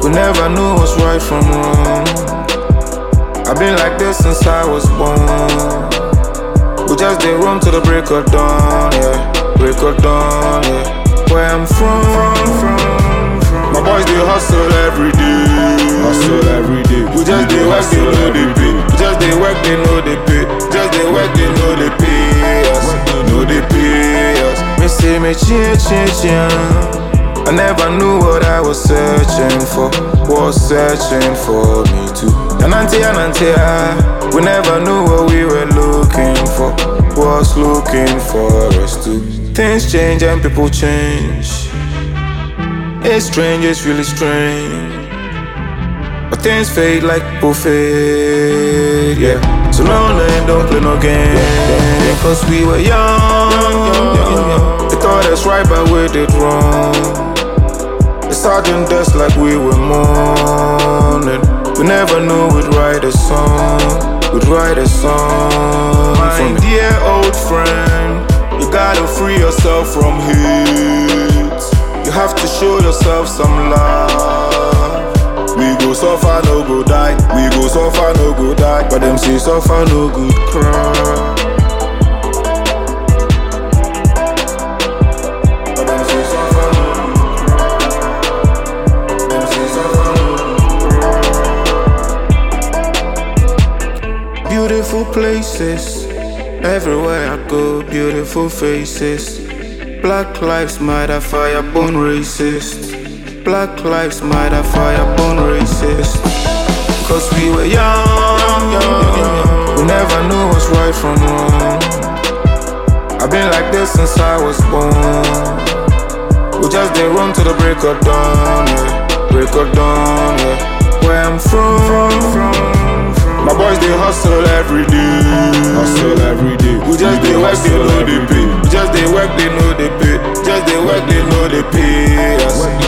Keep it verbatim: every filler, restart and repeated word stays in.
We never knew what's right from wrong. I've been like this since I was born. We just did room to the break of dawn, yeah. Break of dawn, yeah. Where I'm from, from, from. My boys they hustle every day. Hustle every day. We just they work, they know they pay. We just they work, they know they pay. Just they work, they know they pay us. Know they pay us. Me say me chin chin chin. I never knew what I was searching for. Was searching for me too. Anante anante ah. We never knew what we were looking for. Was looking for us too. Things change and people change. It's strange, it's really strange. But things fade like people fade, yeah. So no name, don't play no game. Cause we were young. They thought us right but we did wrong. It's sudden death like we were mourning. We never knew we'd write a song. We'd write a song. My dear old friend, you gotta free yourself from hate. You have to show yourself some love. We go suffer, no go die. We go suffer, no go die. But them say suffer, no good cry. But them say suffer, no good cry. Them say suffer, no good cry. Beautiful places. Everywhere I go, beautiful faces. Black lives matter, fire born racist. Black lives matter, fire born racist. Cause we were young, young. We never knew what's right from wrong. I've been like this since I was born. We just did room to the break of dawn, yeah. Break of dawn, yeah. Where I'm from, from, from. My boys they hustle every day. Hustle every day. We just they work, they know they pay. We just they work, they know they pay. Just they work, they know they pay us.